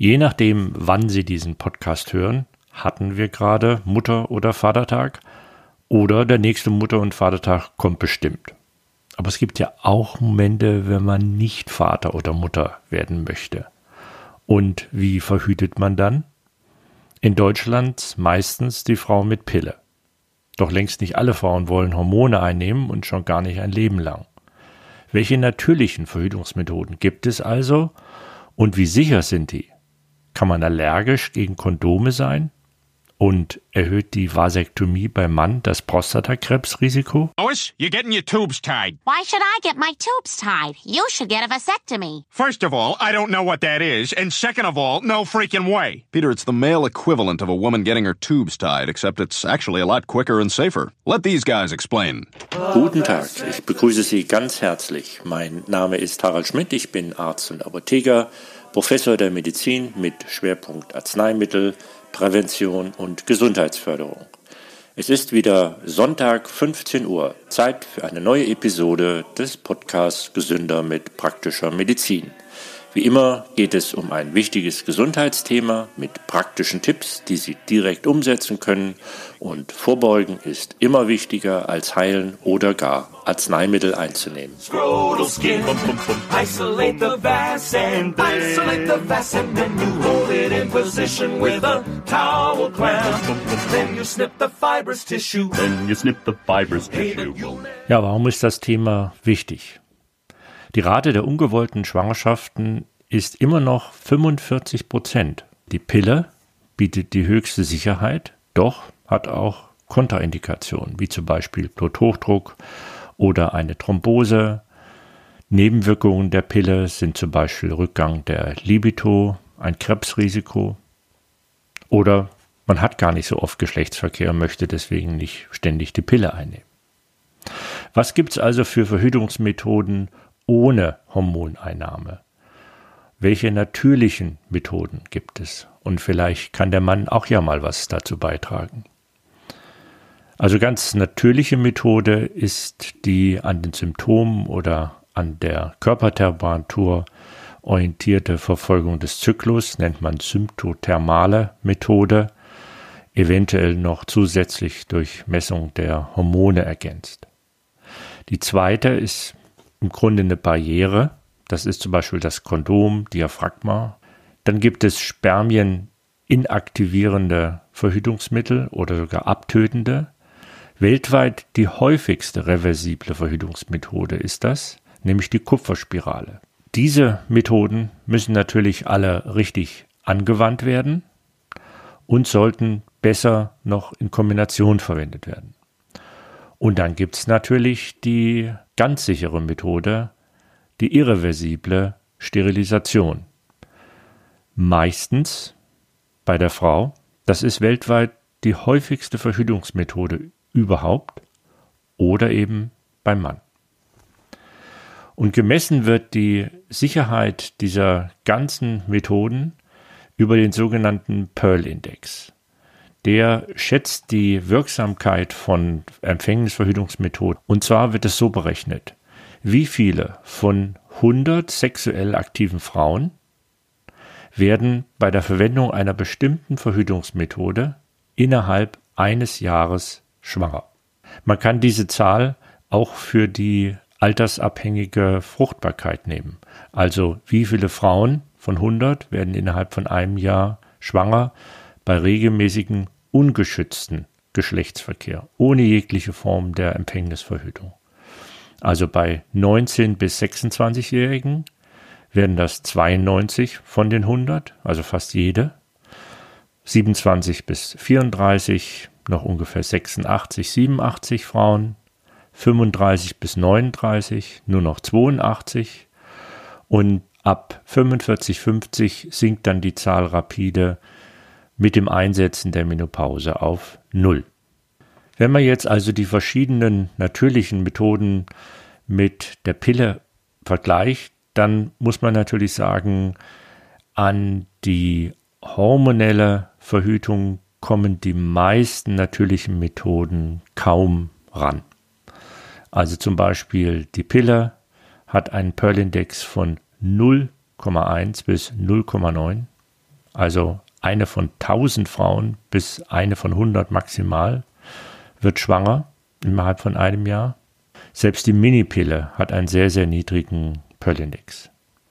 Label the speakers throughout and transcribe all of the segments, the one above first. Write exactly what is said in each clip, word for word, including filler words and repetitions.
Speaker 1: Je nachdem, wann Sie diesen Podcast hören, hatten wir gerade Mutter- oder Vatertag oder der nächste Mutter- und Vatertag kommt bestimmt. Aber es gibt ja auch Momente, wenn man nicht Vater oder Mutter werden möchte. Und wie verhütet man dann? In Deutschland meistens die Frau mit Pille. Doch längst nicht alle Frauen wollen Hormone einnehmen und schon gar nicht ein Leben lang. Welche natürlichen Verhütungsmethoden gibt es also und wie sicher sind die? Kann man allergisch gegen Kondome sein? Und erhöht die Vasektomie beim Mann das Prostatakrebsrisiko?
Speaker 2: Lois, you're getting your tubes tied.
Speaker 3: Why should I get my tubes tied? You should get a vasectomy.
Speaker 2: First of all, I don't know what that is, and second of all, no freaking way.
Speaker 4: Peter, it's the male equivalent of a woman getting her tubes tied, except it's actually a lot quicker and safer. Let these guys explain.
Speaker 1: Guten Tag, ich begrüße Sie ganz herzlich. Mein Name ist Harald Schmidt, ich bin Arzt und Apotheker, Professor der Medizin mit Schwerpunkt Arzneimittel, Prävention und Gesundheitsförderung. Es ist wieder Sonntag, fünfzehn Uhr, Zeit für eine neue Episode des Podcasts Gesünder mit praktischer Medizin. Wie immer geht es um ein wichtiges Gesundheitsthema mit praktischen Tipps, die Sie direkt umsetzen können, und Vorbeugen ist immer wichtiger als heilen oder gar Arzneimittel einzunehmen.
Speaker 5: Scrotal skin, isolate the vas and then isolate the vas and then you hold it in position with a towel clamp. Then you snip the fibrous tissue.
Speaker 6: Then you snip the fibrous tissue.
Speaker 1: Ja, warum ist das Thema wichtig? Die Rate der ungewollten Schwangerschaften ist immer noch fünfundvierzig Prozent. Die Pille bietet die höchste Sicherheit, doch hat auch Kontraindikationen, wie zum Beispiel Bluthochdruck oder eine Thrombose. Nebenwirkungen der Pille sind zum Beispiel Rückgang der Libido, ein Krebsrisiko oder man hat gar nicht so oft Geschlechtsverkehr und möchte deswegen nicht ständig die Pille einnehmen. Was gibt es also für Verhütungsmethoden ohne Hormoneinnahme? Welche natürlichen Methoden gibt es? Und vielleicht kann der Mann auch ja mal was dazu beitragen. Also ganz natürliche Methode ist die an den Symptomen oder an der Körpertemperatur orientierte Verfolgung des Zyklus, nennt man symptothermale Methode, eventuell noch zusätzlich durch Messung der Hormone ergänzt. Die zweite ist im Grunde eine Barriere, das ist zum Beispiel das Kondom, Diaphragma. Dann gibt es Spermien inaktivierende Verhütungsmittel oder sogar abtötende. Weltweit die häufigste reversible Verhütungsmethode ist das, nämlich die Kupferspirale. Diese Methoden müssen natürlich alle richtig angewandt werden und sollten besser noch in Kombination verwendet werden. Und dann gibt es natürlich die ganz sichere Methode, die irreversible Sterilisation. Meistens bei der Frau, das ist weltweit die häufigste Verhütungsmethode überhaupt oder eben beim Mann. Und gemessen wird die Sicherheit dieser ganzen Methoden über den sogenannten Pearl-Index. Der schätzt die Wirksamkeit von Empfängnisverhütungsmethoden. Und zwar wird es so berechnet, wie viele von hundert sexuell aktiven Frauen werden bei der Verwendung einer bestimmten Verhütungsmethode innerhalb eines Jahres schwanger. Man kann diese Zahl auch für die altersabhängige Fruchtbarkeit nehmen. Also wie viele Frauen von hundert werden innerhalb von einem Jahr schwanger bei regelmäßigen, ungeschützten Geschlechtsverkehr, ohne jegliche Form der Empfängnisverhütung. Also bei neunzehn- bis sechsundzwanzigjährigen werden das zweiundneunzig von den hundert, also fast jede. siebenundzwanzig bis vierunddreißig noch ungefähr sechsundachtzig, siebenundachtzig Frauen. fünfunddreißig bis neununddreißig nur noch zweiundachtzig. Und ab fünfundvierzig, fünfzig sinkt dann die Zahl rapide mit dem Einsetzen der Menopause auf null. Wenn man jetzt also die verschiedenen natürlichen Methoden mit der Pille vergleicht, dann muss man natürlich sagen, an die hormonelle Verhütung kommen die meisten natürlichen Methoden kaum ran. Also zum Beispiel die Pille hat einen Pearl-Index von null Komma eins bis null Komma neun. also eine von tausend Frauen bis eine von hundert maximal, wird schwanger innerhalb von einem Jahr. Selbst die Minipille hat einen sehr, sehr niedrigen Pearl-Index.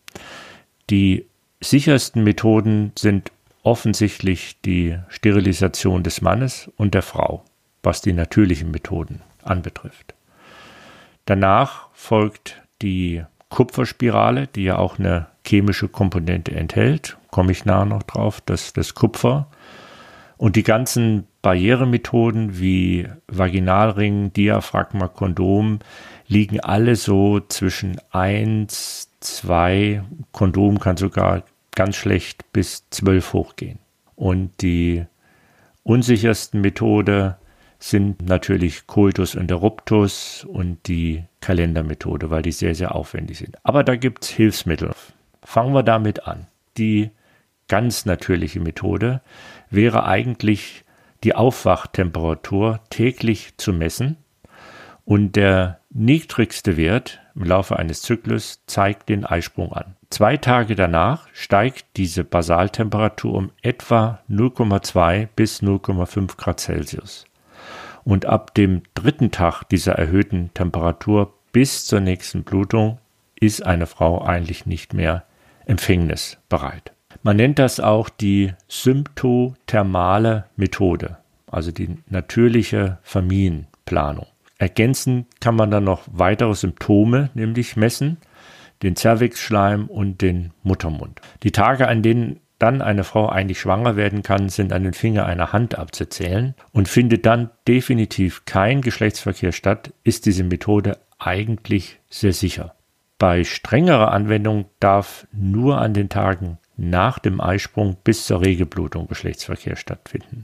Speaker 1: Die sichersten Methoden sind offensichtlich die Sterilisation des Mannes und der Frau, was die natürlichen Methoden anbetrifft. Danach folgt die Kupferspirale, die ja auch eine chemische Komponente enthält, komme ich nachher noch drauf, das, das Kupfer. Und die ganzen Barrieremethoden wie Vaginalring, Diaphragma, Kondom liegen alle so zwischen eins, zwei, Kondom kann sogar ganz schlecht bis zwölf hochgehen. Und die unsichersten Methode sind natürlich Coitus interruptus und die Kalendermethode, weil die sehr, sehr aufwendig sind. Aber da gibt es Hilfsmittel. Fangen wir damit an. Die ganz natürliche Methode wäre eigentlich die Aufwachtemperatur täglich zu messen und der niedrigste Wert im Laufe eines Zyklus zeigt den Eisprung an. Zwei Tage danach steigt diese Basaltemperatur um etwa null Komma zwei bis null Komma fünf Grad Celsius. Und ab dem dritten Tag dieser erhöhten Temperatur bis zur nächsten Blutung ist eine Frau eigentlich nicht mehr empfängnisbereit. Man nennt das auch die symptothermale Methode, also die natürliche Familienplanung. Ergänzend kann man dann noch weitere Symptome nämlich messen, den Zervixschleim und den Muttermund. Die Tage, an denen dann eine Frau eigentlich schwanger werden kann, sind an den Finger einer Hand abzuzählen und findet dann definitiv kein Geschlechtsverkehr statt, ist diese Methode eigentlich sehr sicher. Bei strengerer Anwendung darf nur an den Tagen nach dem Eisprung bis zur Regelblutung Geschlechtsverkehr stattfinden.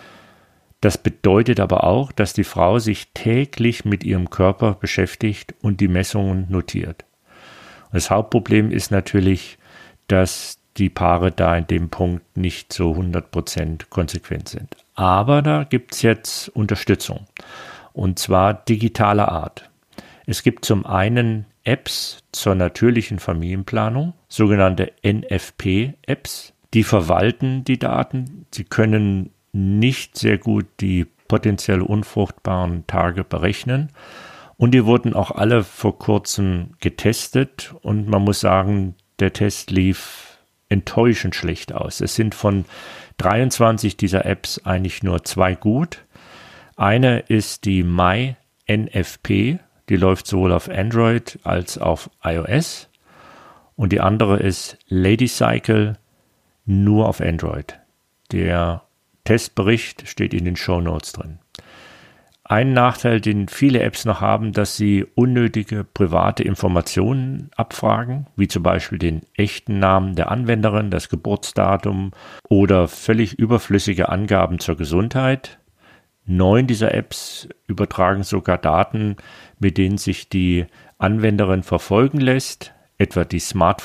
Speaker 1: Das bedeutet aber auch, dass die Frau sich täglich mit ihrem Körper beschäftigt und die Messungen notiert. Und das Hauptproblem ist natürlich, dass die Paare da in dem Punkt nicht so hundert Prozent konsequent sind. Aber da gibt es jetzt Unterstützung, und zwar digitaler Art. Es gibt zum einen Apps zur natürlichen Familienplanung, sogenannte N F P-Apps, die verwalten die Daten. Sie können nicht sehr gut die potenziell unfruchtbaren Tage berechnen. Und die wurden auch alle vor kurzem getestet. Und man muss sagen, der Test lief enttäuschend schlecht aus. Es sind von dreiundzwanzig dieser Apps eigentlich nur zwei gut. Eine ist die MyNFP, die läuft sowohl auf Android als auf iOS. Und die andere ist LadyCycle, nur auf Android. Der Testbericht steht in den Shownotes drin. Ein Nachteil, den viele Apps noch haben, dass sie unnötige private Informationen abfragen, wie zum Beispiel den echten Namen der Anwenderin, das Geburtsdatum oder völlig überflüssige Angaben zur Gesundheit. Neun dieser Apps übertragen sogar Daten, mit denen sich die Anwenderin verfolgen lässt, etwa die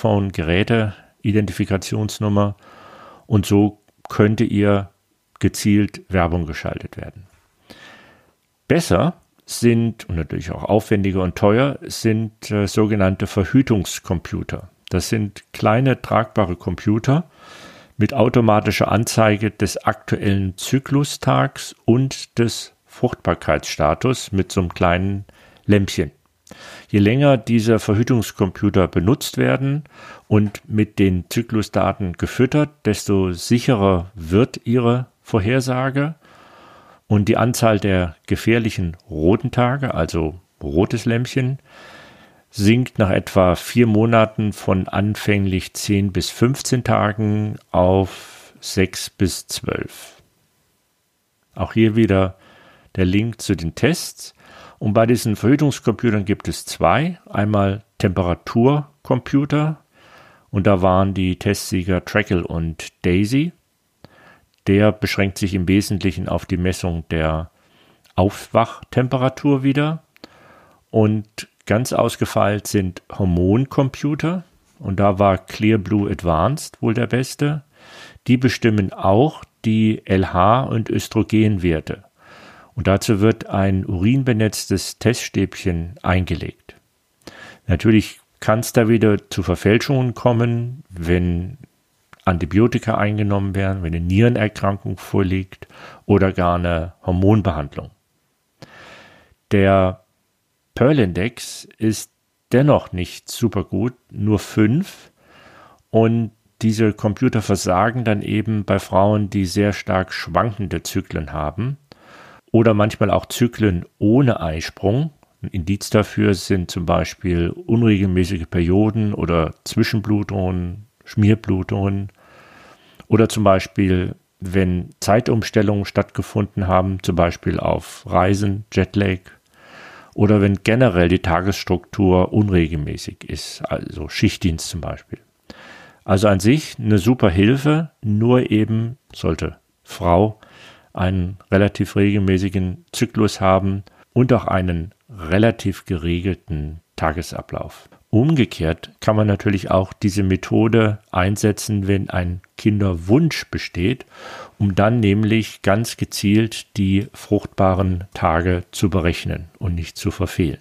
Speaker 1: Smartphone-Geräte-Identifikationsnummer, und so könnte ihr gezielt Werbung geschaltet werden. Besser sind, und natürlich auch aufwendiger und teuer, sind äh, sogenannte Verhütungscomputer. Das sind kleine tragbare Computer mit automatischer Anzeige des aktuellen Zyklustags und des Fruchtbarkeitsstatus mit so einem kleinen Lämpchen. Je länger diese Verhütungscomputer benutzt werden und mit den Zyklusdaten gefüttert, desto sicherer wird ihre Vorhersage. Und die Anzahl der gefährlichen roten Tage, also rotes Lämpchen, sinkt nach etwa vier Monaten von anfänglich zehn bis fünfzehn Tagen auf sechs bis zwölf. Auch hier wieder der Link zu den Tests. Und bei diesen Verhütungscomputern gibt es zwei. Einmal Temperaturcomputer, und da waren die Testsieger Trackle und Daisy. Der beschränkt sich im Wesentlichen auf die Messung der Aufwachtemperatur wieder. Und ganz ausgefeilt sind Hormoncomputer. Und da war Clearblue Advanced wohl der beste. Die bestimmen auch die L H- und Östrogenwerte. Und dazu wird ein urinbenetztes Teststäbchen eingelegt. Natürlich kann es da wieder zu Verfälschungen kommen, wenn Antibiotika eingenommen werden, wenn eine Nierenerkrankung vorliegt oder gar eine Hormonbehandlung. Der Pearl-Index ist dennoch nicht super gut, nur fünf, und diese Computer versagen dann eben bei Frauen, die sehr stark schwankende Zyklen haben oder manchmal auch Zyklen ohne Eisprung. Ein Indiz dafür sind zum Beispiel unregelmäßige Perioden oder Zwischenblutungen, Schmierblutungen oder zum Beispiel, wenn Zeitumstellungen stattgefunden haben, zum Beispiel auf Reisen, Jetlag, oder wenn generell die Tagesstruktur unregelmäßig ist, also Schichtdienst zum Beispiel. Also an sich eine super Hilfe, nur eben sollte Frau einen relativ regelmäßigen Zyklus haben und auch einen relativ geregelten Tagesablauf. Umgekehrt kann man natürlich auch diese Methode einsetzen, wenn ein Kinderwunsch besteht, um dann nämlich ganz gezielt die fruchtbaren Tage zu berechnen und nicht zu verfehlen.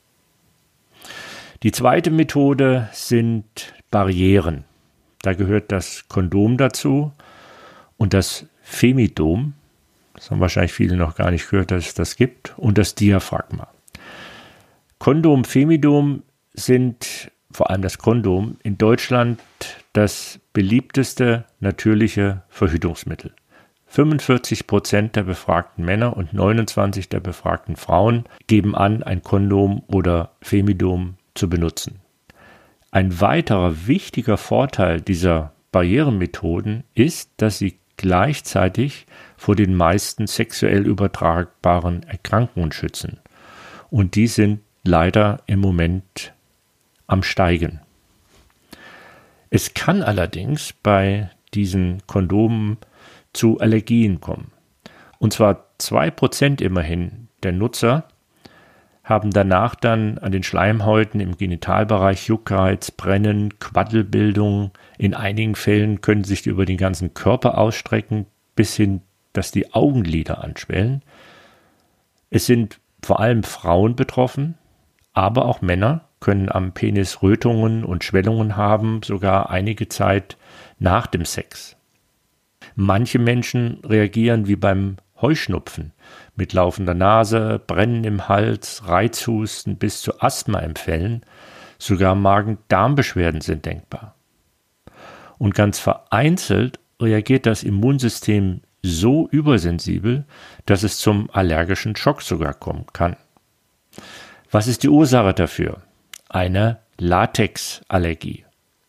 Speaker 1: Die zweite Methode sind Barrieren. Da gehört das Kondom dazu und das Femidom. Das haben wahrscheinlich viele noch gar nicht gehört, dass es das gibt, und das Diaphragma. Kondom, Femidom sind, vor allem das Kondom, in Deutschland das beliebteste natürliche Verhütungsmittel. fünfundvierzig Prozent der befragten Männer und neunundzwanzig Prozent der befragten Frauen geben an, ein Kondom oder Femidom zu benutzen. Ein weiterer wichtiger Vorteil dieser Barrieremethoden ist, dass sie gleichzeitig vor den meisten sexuell übertragbaren Erkrankungen schützen. Und die sind leider im Moment am Steigen. Es kann allerdings bei diesen Kondomen zu Allergien kommen. Und zwar zwei Prozent immerhin der Nutzer haben danach dann an den Schleimhäuten im Genitalbereich Juckreiz, Brennen, Quaddelbildung. In einigen Fällen können sich die über den ganzen Körper ausstrecken, bis hin, dass die Augenlider anschwellen. Es sind vor allem Frauen betroffen, aber auch Männer können am Penis Rötungen und Schwellungen haben, sogar einige Zeit nach dem Sex. Manche Menschen reagieren wie beim Heuschnupfen mit laufender Nase, Brennen im Hals, Reizhusten bis zu Asthmaempfällen, sogar Magen-Darm-Beschwerden sind denkbar. Und ganz vereinzelt reagiert das Immunsystem so übersensibel, dass es zum allergischen Schock sogar kommen kann. Was ist die Ursache dafür? Eine Latexallergie.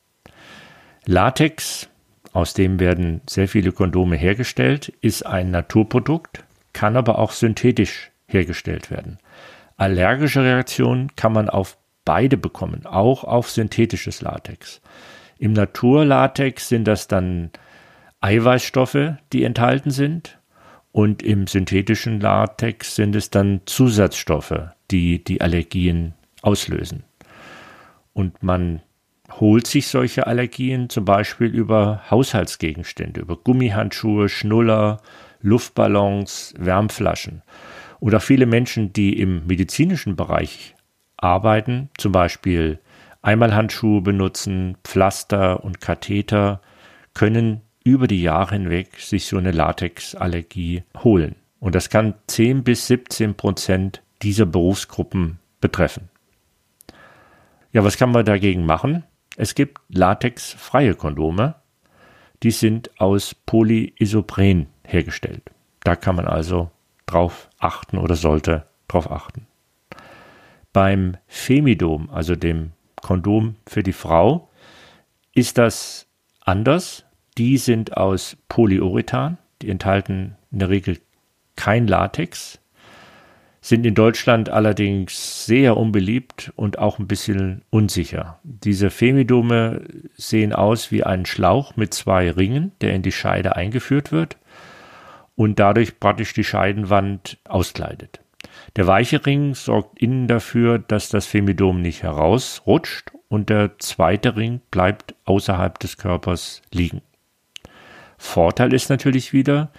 Speaker 1: Latex, aus dem werden sehr viele Kondome hergestellt, ist ein Naturprodukt, kann aber auch synthetisch hergestellt werden. Allergische Reaktionen kann man auf beide bekommen, auch auf synthetisches Latex. Im Naturlatex sind das dann Eiweißstoffe, die enthalten sind, und im synthetischen Latex sind es dann Zusatzstoffe, die die Allergien auslösen. Und man holt sich solche Allergien zum Beispiel über Haushaltsgegenstände, über Gummihandschuhe, Schnuller, Luftballons, Wärmflaschen. Oder viele Menschen, die im medizinischen Bereich arbeiten, zum Beispiel Einmalhandschuhe benutzen, Pflaster und Katheter, können über die Jahre hinweg sich so eine Latexallergie holen. Und das kann zehn bis siebzehn Prozent dieser Berufsgruppen betreffen. Ja, was kann man dagegen machen? Es gibt latexfreie Kondome. Die sind aus Polyisopren hergestellt. Da kann man also drauf achten oder sollte drauf achten. Beim Femidom, also dem Kondom für die Frau, ist das anders. Die sind aus Polyurethan, die enthalten in der Regel kein Latex, sind in Deutschland allerdings sehr unbeliebt und auch ein bisschen unsicher. Diese Femidome sehen aus wie ein Schlauch mit zwei Ringen, der in die Scheide eingeführt wird und dadurch praktisch die Scheidenwand auskleidet. Der weiche Ring sorgt innen dafür, dass das Femidom nicht herausrutscht, und der zweite Ring bleibt außerhalb des Körpers liegen. Vorteil ist natürlich wieder,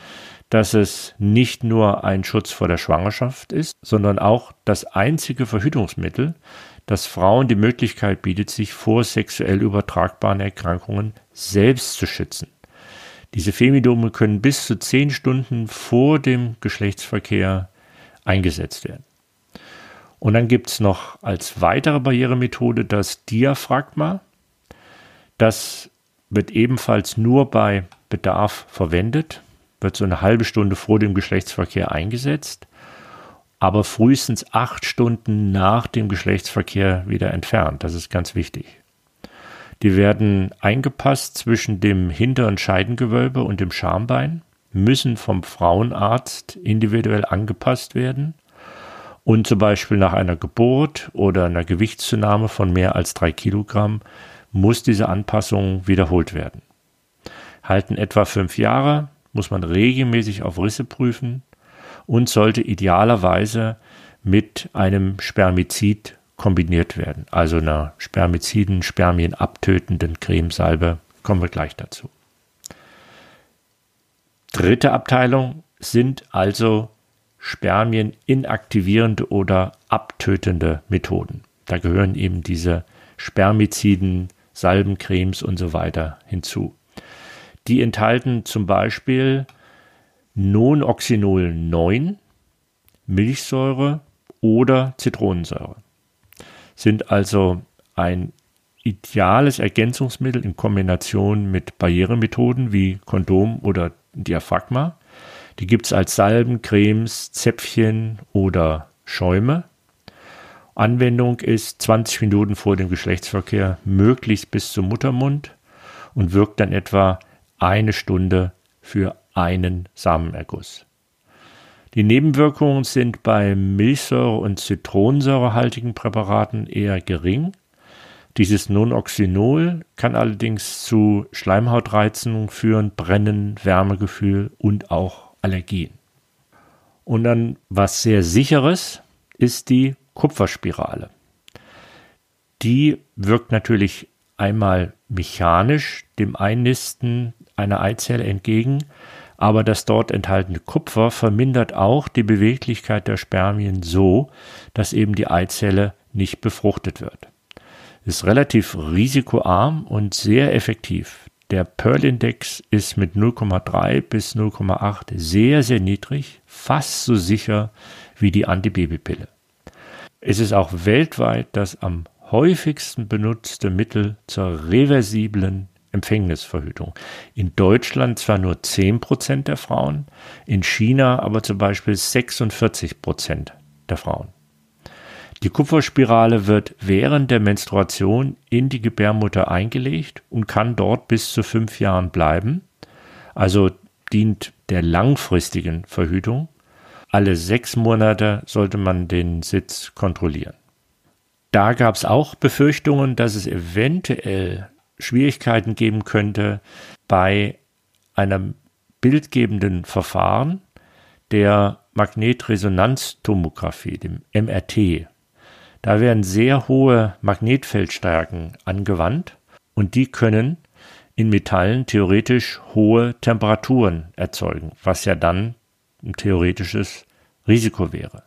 Speaker 1: dass es nicht nur ein Schutz vor der Schwangerschaft ist, sondern auch das einzige Verhütungsmittel, das Frauen die Möglichkeit bietet, sich vor sexuell übertragbaren Erkrankungen selbst zu schützen. Diese Femidome können bis zu zehn Stunden vor dem Geschlechtsverkehr eingesetzt werden. Und dann gibt es noch als weitere Barrieremethode das Diaphragma. Das wird ebenfalls nur bei Bedarf verwendet, wird so eine halbe Stunde vor dem Geschlechtsverkehr eingesetzt, aber frühestens acht Stunden nach dem Geschlechtsverkehr wieder entfernt. Das ist ganz wichtig. Die werden eingepasst zwischen dem hinteren Scheidengewölbe und dem Schambein, müssen vom Frauenarzt individuell angepasst werden und zum Beispiel nach einer Geburt oder einer Gewichtszunahme von mehr als drei Kilogramm muss diese Anpassung wiederholt werden. Halten etwa fünf Jahre, muss man regelmäßig auf Risse prüfen und sollte idealerweise mit einem Spermizid kombiniert werden, also einer Spermiziden, Spermien abtötenden Cremesalbe, kommen wir gleich dazu. Dritte Abteilung sind also Spermien inaktivierende oder abtötende Methoden. Da gehören eben diese Spermiziden, Salben, Cremes und so weiter hinzu. Die enthalten zum Beispiel Nonoxynol neun, Milchsäure oder Zitronensäure. Sind also ein ideales Ergänzungsmittel in Kombination mit Barrieremethoden wie Kondom oder Diaphragma. Die gibt es als Salben, Cremes, Zäpfchen oder Schäume. Anwendung ist zwanzig Minuten vor dem Geschlechtsverkehr, möglichst bis zum Muttermund und wirkt dann etwa eine Stunde für einen Samenerguss. Die Nebenwirkungen sind bei Milchsäure- und Zitronensäurehaltigen Präparaten eher gering. Dieses Nonoxynol kann allerdings zu Schleimhautreizungen führen, Brennen, Wärmegefühl und auch Allergien. Und dann was sehr Sicheres ist die Kupferspirale. Die wirkt natürlich einmal mechanisch dem Einnisten einer Eizelle entgegen, aber das dort enthaltene Kupfer vermindert auch die Beweglichkeit der Spermien so, dass eben die Eizelle nicht befruchtet wird. Ist relativ risikoarm und sehr effektiv. Der Pearl-Index ist mit null Komma drei bis null Komma acht sehr, sehr niedrig, fast so sicher wie die Antibabypille. Es ist auch weltweit das am häufigsten benutzte Mittel zur reversiblen Empfängnisverhütung. In Deutschland zwar nur zehn Prozent der Frauen, in China aber zum Beispiel sechsundvierzig Prozent der Frauen. Die Kupferspirale wird während der Menstruation in die Gebärmutter eingelegt und kann dort bis zu fünf Jahren bleiben, also dient der langfristigen Verhütung. Alle sechs Monate sollte man den Sitz kontrollieren. Da gab es auch Befürchtungen, dass es eventuell Schwierigkeiten geben könnte bei einem bildgebenden Verfahren der Magnetresonanztomographie, dem M R T. Da werden sehr hohe Magnetfeldstärken angewandt und die können in Metallen theoretisch hohe Temperaturen erzeugen, was ja dann ein theoretisches Risiko wäre.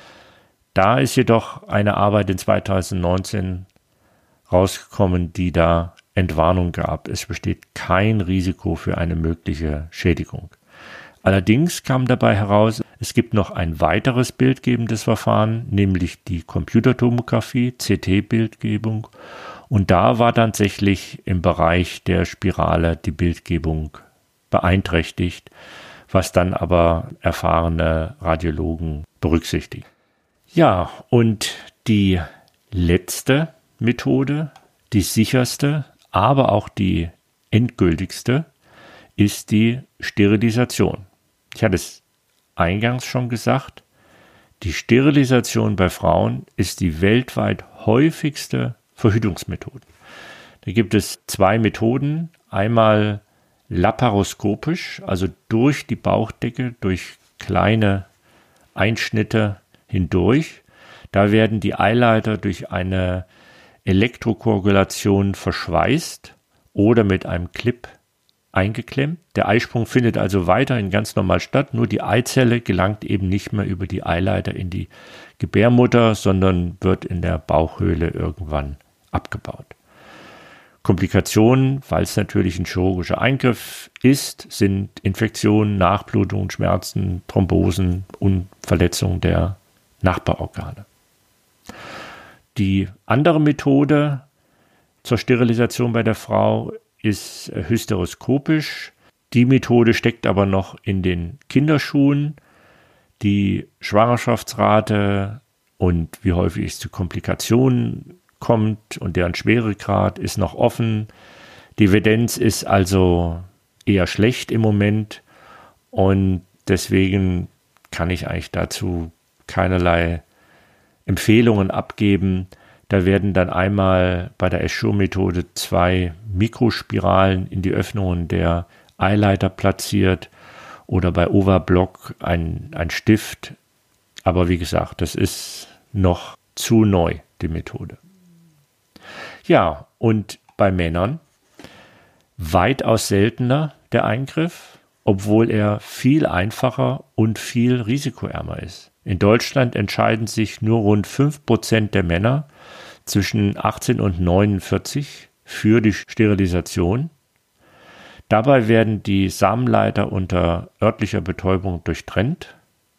Speaker 1: Da ist jedoch eine Arbeit in zweitausendneunzehn rausgekommen, die da Entwarnung gab. Es besteht kein Risiko für eine mögliche Schädigung. Allerdings kam dabei heraus, es gibt noch ein weiteres bildgebendes Verfahren, nämlich die Computertomographie, C T-Bildgebung. Und da war tatsächlich im Bereich der Spirale die Bildgebung beeinträchtigt, was dann aber erfahrene Radiologen berücksichtigen. Ja, und die letzte Methode, die sicherste, aber auch die endgültigste, ist die Sterilisation. Ich hatte es eingangs schon gesagt, die Sterilisation bei Frauen ist die weltweit häufigste Verhütungsmethode. Da gibt es zwei Methoden, einmal laparoskopisch, also durch die Bauchdecke, durch kleine Einschnitte hindurch. Da werden die Eileiter durch eine Elektrokoagulation verschweißt oder mit einem Clip eingeklemmt. Der Eisprung findet also weiterhin ganz normal statt, nur die Eizelle gelangt eben nicht mehr über die Eileiter in die Gebärmutter, sondern wird in der Bauchhöhle irgendwann abgebaut. Komplikationen, weil es natürlich ein chirurgischer Eingriff ist, sind Infektionen, Nachblutungen, Schmerzen, Thrombosen und Verletzungen der Nachbarorgane. Die andere Methode zur Sterilisation bei der Frau ist hysteroskopisch. Die Methode steckt aber noch in den Kinderschuhen. Die Schwangerschaftsrate und wie häufig es zu Komplikationen kommt und deren Schweregrad ist noch offen. Die Evidenz ist also eher schlecht im Moment und deswegen kann ich eigentlich dazu keinerlei Empfehlungen abgeben. Da werden dann einmal bei der Essure-Methode zwei Mikrospiralen in die Öffnungen der Eileiter platziert oder bei Ovablock ein, ein Stift. Aber wie gesagt, das ist noch zu neu, die Methode. Ja, und bei Männern weitaus seltener der Eingriff, obwohl er viel einfacher und viel risikoärmer ist. In Deutschland entscheiden sich nur rund fünf Prozent der Männer zwischen achtzehn und neunundvierzig für die Sterilisation. Dabei werden die Samenleiter unter örtlicher Betäubung durchtrennt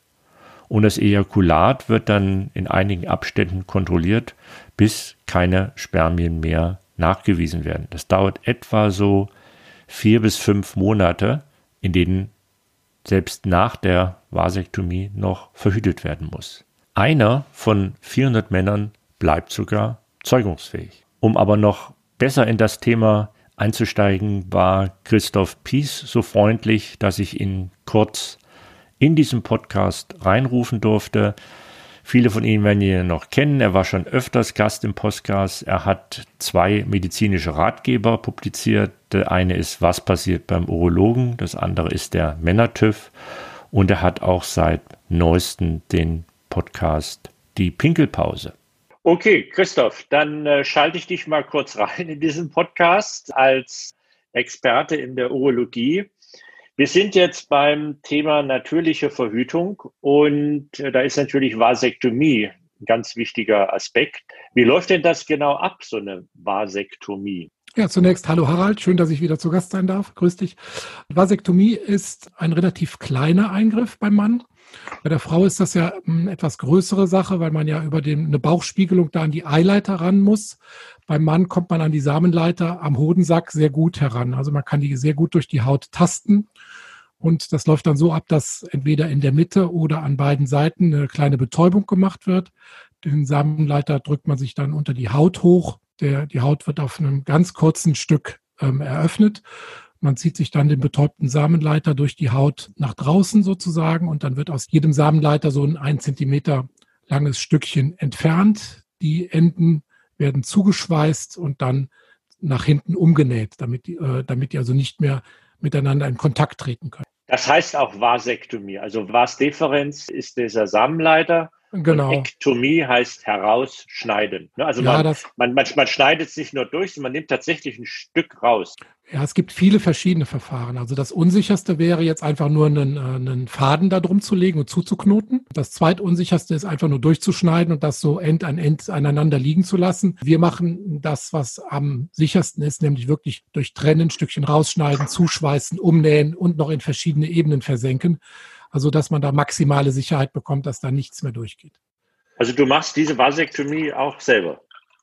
Speaker 1: und das Ejakulat wird dann in einigen Abständen kontrolliert, bis keine Spermien mehr nachgewiesen werden. Das dauert etwa so vier bis fünf Monate, in denen selbst nach der Vasektomie noch verhütet werden muss. Einer von vierhundert Männern bleibt sogar zeugungsfähig. Um aber noch besser in das Thema einzusteigen, war Christoph Pies so freundlich, dass ich ihn kurz in diesem Podcast reinrufen durfte. Viele von Ihnen werden ihn noch kennen. Er war schon öfters Gast im Podcast. Er hat zwei medizinische Ratgeber publiziert. Der eine ist Was passiert beim Urologen? Das andere ist der Männer-TÜV. Und er hat auch seit neuestem den Podcast Die Pinkelpause.
Speaker 7: Okay, Christoph, dann äh, schalte ich dich mal kurz rein in diesen Podcast als Experte in der Urologie. Wir sind jetzt beim Thema natürliche Verhütung und äh, da ist natürlich Vasektomie ein ganz wichtiger Aspekt. Wie läuft denn das genau ab, so eine Vasektomie?
Speaker 8: Ja, zunächst hallo Harald, schön, dass ich wieder zu Gast sein darf. Grüß dich. Vasektomie ist ein relativ kleiner Eingriff beim Mann. Bei der Frau ist das ja eine etwas größere Sache, weil man ja über den, eine Bauchspiegelung da an die Eileiter ran muss. Beim Mann kommt man an die Samenleiter am Hodensack sehr gut heran. Also man kann die sehr gut durch die Haut tasten. Und das läuft dann so ab, dass entweder in der Mitte oder an beiden Seiten eine kleine Betäubung gemacht wird. Den Samenleiter drückt man sich dann unter die Haut hoch. Der, die Haut wird auf einem ganz kurzen Stück ähm, eröffnet. Man zieht sich dann den betäubten Samenleiter durch die Haut nach draußen sozusagen und dann wird aus jedem Samenleiter so ein ein Zentimeter langes Stückchen entfernt. Die Enden werden zugeschweißt und dann nach hinten umgenäht, damit die, äh, damit die also nicht mehr miteinander in Kontakt treten können.
Speaker 7: Das heißt auch Vasektomie. Also Vas-Deferens ist dieser Samenleiter.
Speaker 8: Genau.
Speaker 7: Und Ektomie heißt herausschneiden. Also
Speaker 8: ja,
Speaker 7: man,
Speaker 8: das,
Speaker 7: man, man, man schneidet es nicht nur durch, sondern man nimmt tatsächlich ein Stück raus.
Speaker 8: Ja, es gibt viele verschiedene Verfahren. Also das unsicherste wäre jetzt einfach nur einen, einen Faden da drum zu legen und zuzuknoten. Das zweitunsicherste ist einfach nur durchzuschneiden und das so End an End aneinander liegen zu lassen. Wir machen das, was am sichersten ist, nämlich wirklich durchtrennen, Stückchen rausschneiden, zuschweißen, umnähen und noch in verschiedene Ebenen versenken. Also dass man da maximale Sicherheit bekommt, dass da nichts mehr durchgeht.
Speaker 7: Also du machst diese Vasektomie auch selber?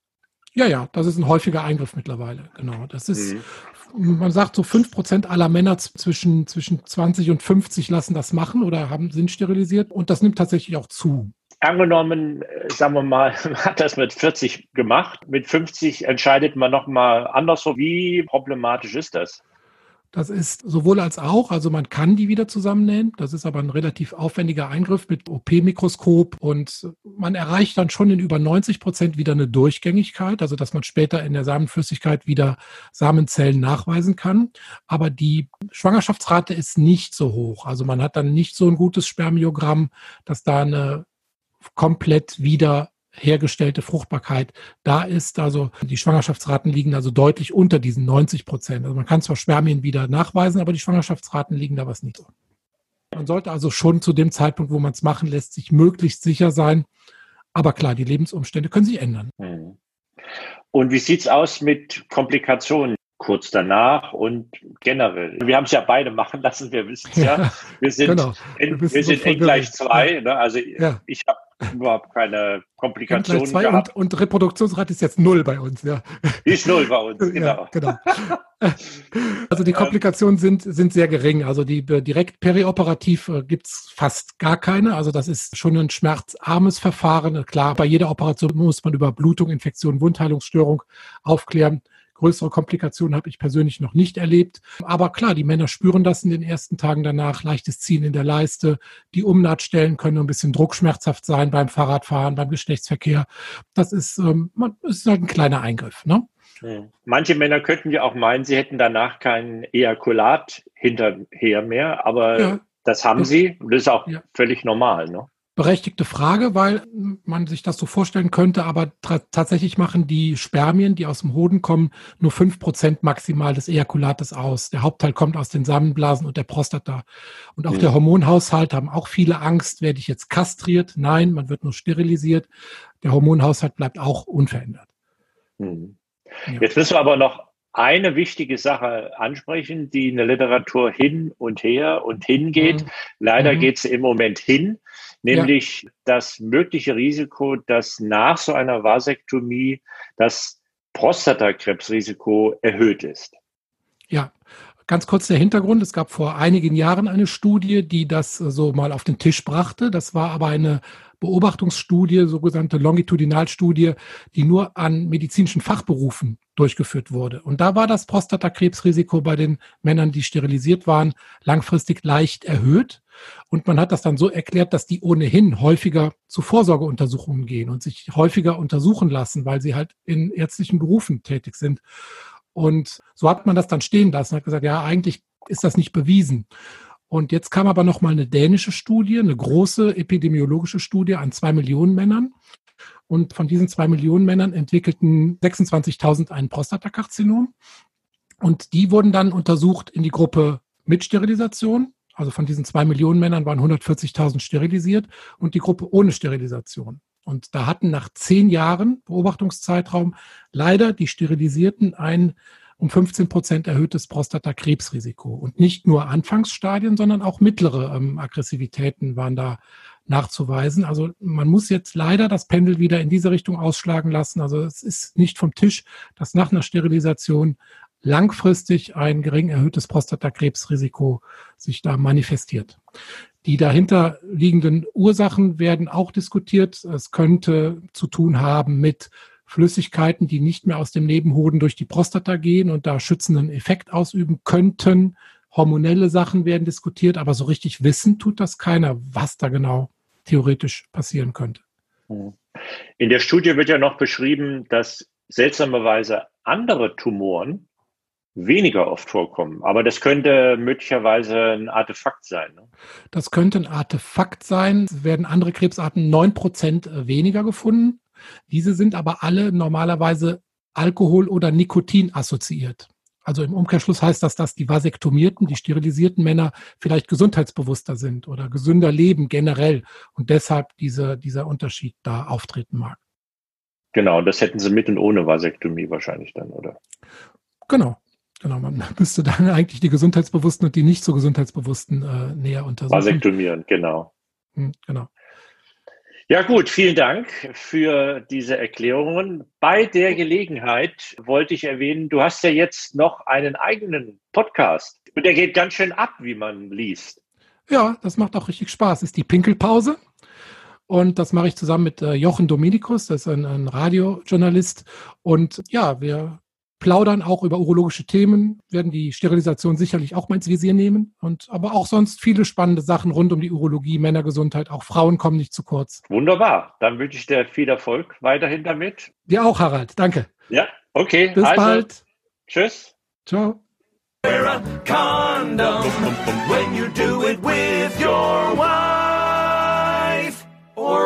Speaker 8: Ja, ja, das ist ein häufiger Eingriff mittlerweile. Genau. Das ist, mhm. man sagt so fünf Prozent aller Männer zwischen, zwischen zwanzig und fünfzig lassen das machen oder haben, sind sterilisiert und das nimmt tatsächlich auch zu.
Speaker 7: Angenommen, sagen wir mal, man hat das mit vierzig gemacht, mit fünfzig entscheidet man nochmal andersrum. Wie problematisch ist das?
Speaker 8: Das ist sowohl als auch, also man kann die wieder zusammennähen. Das ist aber ein relativ aufwendiger Eingriff mit O P-Mikroskop und man erreicht dann schon in über neunzig Prozent wieder eine Durchgängigkeit, also dass man später in der Samenflüssigkeit wieder Samenzellen nachweisen kann. Aber die Schwangerschaftsrate ist nicht so hoch. Also man hat dann nicht so ein gutes Spermiogramm, dass da eine komplett wieder hergestellte Fruchtbarkeit da ist. Also die Schwangerschaftsraten liegen also deutlich unter diesen neunzig Prozent. Also man kann zwar Spermien wieder nachweisen, aber die Schwangerschaftsraten liegen da was nicht so. Man sollte also schon zu dem Zeitpunkt, wo man es machen lässt, sich möglichst sicher sein. Aber klar, die Lebensumstände können sich ändern.
Speaker 7: Und wie sieht's aus mit Komplikationen kurz danach und generell? Wir haben es ja beide machen lassen, wir wissen es ja.
Speaker 8: Ja,
Speaker 7: Wir sind,
Speaker 8: genau.
Speaker 7: in,
Speaker 8: Wir wissen
Speaker 7: wir sind
Speaker 8: sofort
Speaker 7: N gleich
Speaker 8: Bescheid.
Speaker 7: zwei. Ne? Also
Speaker 8: Ja.
Speaker 7: ich habe überhaupt keine
Speaker 8: N
Speaker 7: Komplikationen
Speaker 8: gleich zwei
Speaker 7: gehabt.
Speaker 8: und, und Reproduktionsrate ist jetzt null bei uns. Ja.
Speaker 7: Die ist null bei uns, genau.
Speaker 8: Ja, genau. Also die Komplikationen sind, sind sehr gering. Also die direkt perioperativ äh, gibt's fast gar keine. Also das ist schon ein schmerzarmes Verfahren. Klar, bei jeder Operation muss man über Blutung, Infektion, Wundheilungsstörung aufklären. Größere Komplikationen habe ich persönlich noch nicht erlebt. Aber klar, die Männer spüren das in den ersten Tagen danach. Leichtes Ziehen in der Leiste. Die Umnahtstellen können ein bisschen druckschmerzhaft sein beim Fahrradfahren, beim Geschlechtsverkehr. Das ist, ähm, man, ist halt ein kleiner Eingriff, ne?
Speaker 7: Manche Männer könnten ja auch meinen, sie hätten danach kein Ejakulat hinterher mehr, aber
Speaker 8: Ja.
Speaker 7: das haben
Speaker 8: Ja.
Speaker 7: sie und das ist auch
Speaker 8: Ja.
Speaker 7: völlig normal. Ne?
Speaker 8: Berechtigte Frage, weil man sich das so vorstellen könnte, aber tra- tatsächlich machen die Spermien, die aus dem Hoden kommen, nur fünf Prozent maximal des Ejakulates aus. Der Hauptteil kommt aus den Samenblasen und der Prostata. Und auch
Speaker 7: Mhm.
Speaker 8: der Hormonhaushalt, haben auch viele Angst, werde ich jetzt kastriert? Nein, man wird nur sterilisiert. Der Hormonhaushalt bleibt auch unverändert.
Speaker 7: Mhm.
Speaker 8: Ja.
Speaker 7: Jetzt müssen wir aber noch eine wichtige Sache ansprechen, die in der Literatur hin und her und hingeht.
Speaker 8: Mhm.
Speaker 7: Leider
Speaker 8: Mhm.
Speaker 7: geht es im Moment hin, nämlich das mögliche Risiko, dass nach so einer Vasektomie das Prostatakrebsrisiko erhöht ist.
Speaker 8: Ja, ganz kurz der Hintergrund. Es gab vor einigen Jahren eine Studie, die das so mal auf den Tisch brachte. Das war aber eine Beobachtungsstudie, sogenannte Longitudinalstudie, die nur an medizinischen Fachberufen durchgeführt wurde. Und da war das Prostatakrebsrisiko bei den Männern, die sterilisiert waren, langfristig leicht erhöht. Und man hat das dann so erklärt, dass die ohnehin häufiger zu Vorsorgeuntersuchungen gehen und sich häufiger untersuchen lassen, weil sie halt in ärztlichen Berufen tätig sind. Und so hat man das dann stehen lassen, hat gesagt, ja, eigentlich ist das nicht bewiesen. Und jetzt kam aber noch mal eine dänische Studie, eine große epidemiologische Studie an zwei Millionen Männern. Und von diesen zwei Millionen Männern entwickelten sechsundzwanzigtausend ein Prostatakarzinom. Und die wurden dann untersucht in die Gruppe mit Sterilisation. Also von diesen zwei Millionen Männern waren hundertvierzigtausend sterilisiert und die Gruppe ohne Sterilisation. Und da hatten nach zehn Jahren Beobachtungszeitraum leider die Sterilisierten ein um fünfzehn Prozent erhöhtes Prostatakrebsrisiko. Und nicht nur Anfangsstadien, sondern auch mittlere ähm, Aggressivitäten waren da nachzuweisen. Also man muss jetzt leider das Pendel wieder in diese Richtung ausschlagen lassen. Also es ist nicht vom Tisch, dass nach einer Sterilisation langfristig ein gering erhöhtes Prostatakrebsrisiko sich da manifestiert. Die dahinter liegenden Ursachen werden auch diskutiert. Es könnte zu tun haben mit Flüssigkeiten, die nicht mehr aus dem Nebenhoden durch die Prostata gehen und da schützenden Effekt ausüben könnten. Hormonelle Sachen werden diskutiert, aber so richtig wissen tut das keiner, was da genau theoretisch passieren könnte.
Speaker 7: In der Studie wird ja noch beschrieben, dass seltsamerweise andere Tumoren weniger oft vorkommen. Aber das könnte möglicherweise ein Artefakt sein. Ne?
Speaker 8: Das könnte ein Artefakt sein. Es werden andere Krebsarten neun Prozent weniger gefunden. Diese sind aber alle normalerweise Alkohol- oder Nikotin assoziiert. Also im Umkehrschluss heißt das, dass die vasektomierten, die sterilisierten Männer vielleicht gesundheitsbewusster sind oder gesünder leben generell und deshalb diese, dieser Unterschied da auftreten mag.
Speaker 7: Genau, das hätten sie mit und ohne Vasektomie wahrscheinlich dann, oder?
Speaker 8: Genau. Genau, man müsste dann eigentlich die Gesundheitsbewussten und die nicht so Gesundheitsbewussten äh, näher untersuchen.
Speaker 7: Vasektomieren, genau.
Speaker 8: Hm, genau.
Speaker 7: Ja gut, vielen Dank für diese Erklärungen. Bei der Gelegenheit wollte ich erwähnen, du hast ja jetzt noch einen eigenen Podcast. Und der geht ganz schön ab, wie man liest.
Speaker 8: Ja, das macht auch richtig Spaß. Ist die Pinkelpause. Und das mache ich zusammen mit äh, Jochen Dominikus, das ist ein, ein Radiojournalist. Und ja, wir plaudern auch über urologische Themen, werden die Sterilisation sicherlich auch mal ins Visier nehmen. Und aber auch sonst viele spannende Sachen rund um die Urologie, Männergesundheit, auch Frauen kommen nicht zu kurz.
Speaker 7: Wunderbar, dann wünsche ich dir viel Erfolg weiterhin damit.
Speaker 8: Dir auch, Harald. Danke.
Speaker 7: Ja, okay.
Speaker 8: Bis
Speaker 7: also,
Speaker 8: bald.
Speaker 7: Tschüss.
Speaker 8: Ciao.
Speaker 5: Wear a condom when you do it with your wife or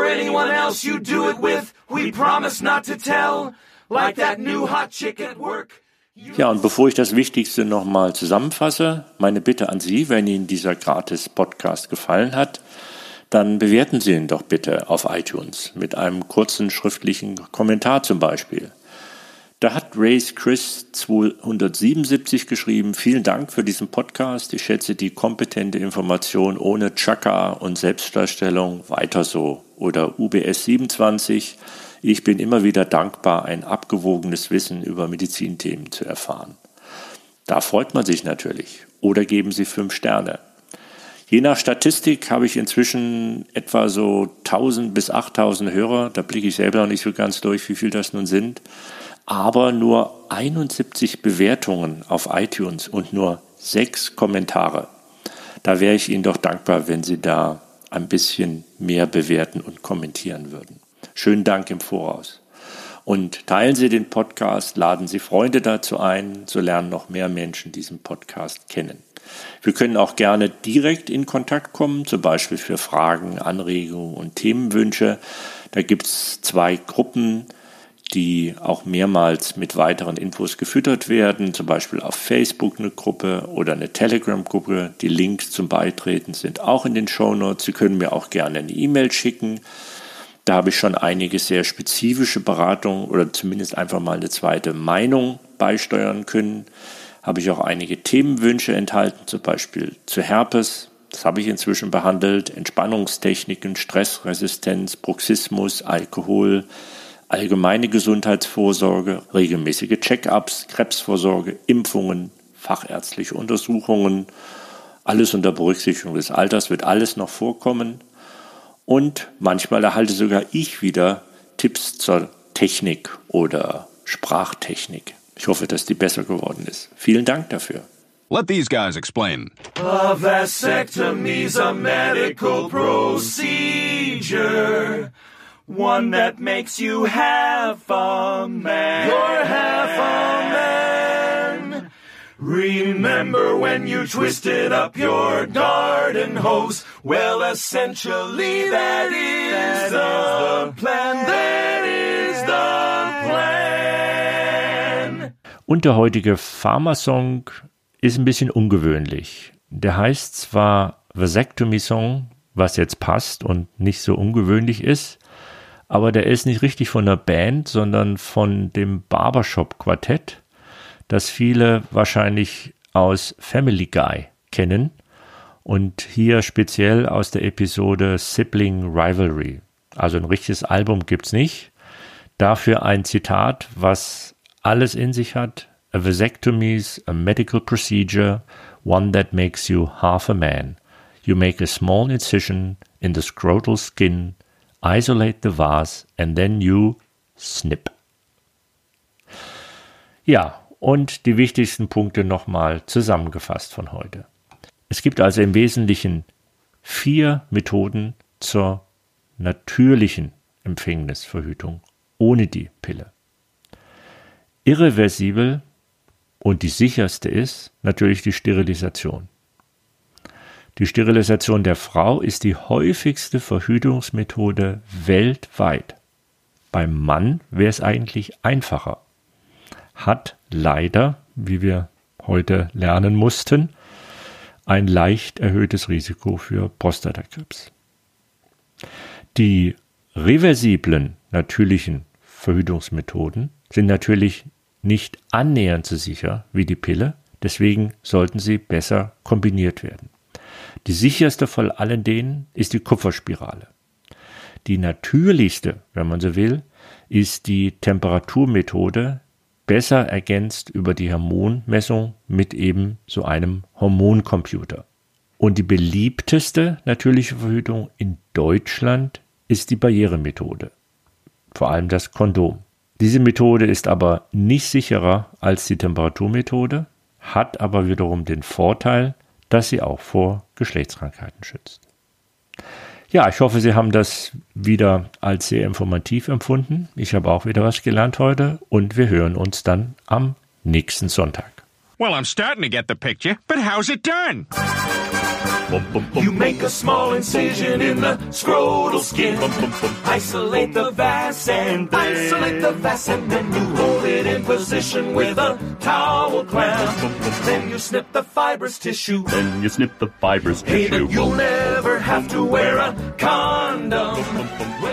Speaker 5: or anyone else you do it with. We promise not to tell, like that new hot chick at work.
Speaker 1: Ja, und bevor ich das Wichtigste nochmal zusammenfasse, meine Bitte an Sie, wenn Ihnen dieser Gratis-Podcast gefallen hat, dann bewerten Sie ihn doch bitte auf iTunes mit einem kurzen schriftlichen Kommentar zum Beispiel. Da hat Race Chris zweihundertsiebenundsiebzig geschrieben: Vielen Dank für diesen Podcast. Ich schätze die kompetente Information ohne Chaka und Selbstdarstellung, weiter so. Oder U B S siebenundzwanzig. Ich bin immer wieder dankbar, ein abgewogenes Wissen über Medizinthemen zu erfahren. Da freut man sich natürlich. Oder geben Sie fünf Sterne. Je nach Statistik habe ich inzwischen etwa so tausend bis achttausend Hörer. Da blicke ich selber noch nicht so ganz durch, wie viel das nun sind. Aber nur einundsiebzig Bewertungen auf iTunes und nur sechs Kommentare. Da wäre ich Ihnen doch dankbar, wenn Sie da ein bisschen mehr bewerten und kommentieren würden. Schönen Dank im Voraus. Und teilen Sie den Podcast, laden Sie Freunde dazu ein, so lernen noch mehr Menschen diesen Podcast kennen. Wir können auch gerne direkt in Kontakt kommen, zum Beispiel für Fragen, Anregungen und Themenwünsche. Da gibt es zwei Gruppen, die auch mehrmals mit weiteren Infos gefüttert werden, zum Beispiel auf Facebook eine Gruppe oder eine Telegram-Gruppe. Die Links zum Beitreten sind auch in den Shownotes. Sie können mir auch gerne eine E-Mail schicken. Da habe ich schon einige sehr spezifische Beratungen oder zumindest einfach mal eine zweite Meinung beisteuern können. Habe ich auch einige Themenwünsche enthalten, zum Beispiel zu Herpes. Das habe ich inzwischen behandelt. Entspannungstechniken, Stressresistenz, Bruxismus, Alkohol, allgemeine Gesundheitsvorsorge, regelmäßige Check-ups, Krebsvorsorge, Impfungen, fachärztliche Untersuchungen. Alles unter Berücksichtigung des Alters wird alles noch vorkommen. Und manchmal erhalte sogar ich wieder Tipps zur Technik oder Sprachtechnik. Ich hoffe, dass die besser geworden ist. Vielen Dank dafür.
Speaker 4: Let these guys explain.
Speaker 5: A vasectomy's a medical procedure, one that makes you half a man. You're half a man. Remember when you twisted up your garden hose? Well, essentially that is the plan. That is the plan.
Speaker 1: Und der heutige Pharma-Song ist ein bisschen ungewöhnlich. Der heißt zwar Vasectomy Song, was jetzt passt und nicht so ungewöhnlich ist, aber der ist nicht richtig von der Band, sondern von dem Barbershop-Quartett, das viele wahrscheinlich aus Family Guy kennen und hier speziell aus der Episode Sibling Rivalry. Also ein richtiges Album gibt's nicht. Dafür ein Zitat, was alles in sich hat. A vasectomy is a medical procedure, one that makes you half a man. You make a small incision in the scrotal skin, isolate the vas, and then you snip. Ja, und die wichtigsten Punkte nochmal zusammengefasst von heute. Es gibt also im Wesentlichen vier Methoden zur natürlichen Empfängnisverhütung ohne die Pille. Irreversibel und die sicherste ist natürlich die Sterilisation. Die Sterilisation der Frau ist die häufigste Verhütungsmethode weltweit. Beim Mann wäre es eigentlich einfacher. Hat leider, wie wir heute lernen mussten, ein leicht erhöhtes Risiko für Prostatakrebs. Die reversiblen natürlichen Verhütungsmethoden sind natürlich nicht annähernd so sicher wie die Pille, deswegen sollten sie besser kombiniert werden. Die sicherste von allen denen ist die Kupferspirale. Die natürlichste, wenn man so will, ist die Temperaturmethode, besser ergänzt über die Hormonmessung mit eben so einem Hormoncomputer. Und die beliebteste natürliche Verhütung in Deutschland ist die Barrieremethode, vor allem das Kondom. Diese Methode ist aber nicht sicherer als die Temperaturmethode, hat aber wiederum den Vorteil, dass sie auch vor Geschlechtskrankheiten schützt. Ja, ich hoffe, Sie haben das wieder als sehr informativ empfunden. Ich habe auch wieder was gelernt heute und wir hören uns dann am nächsten Sonntag.
Speaker 2: Well, I'm starting to get the picture, but how's it done?
Speaker 5: You make a small incision in the scrotal skin. Isolate the vas and isolate the vas, and then you hold it in position with a towel clamp. Then you snip the fibrous tissue.
Speaker 6: Then you snip the fibrous
Speaker 5: Hey,
Speaker 6: tissue.
Speaker 5: then you'll never have to wear a condom.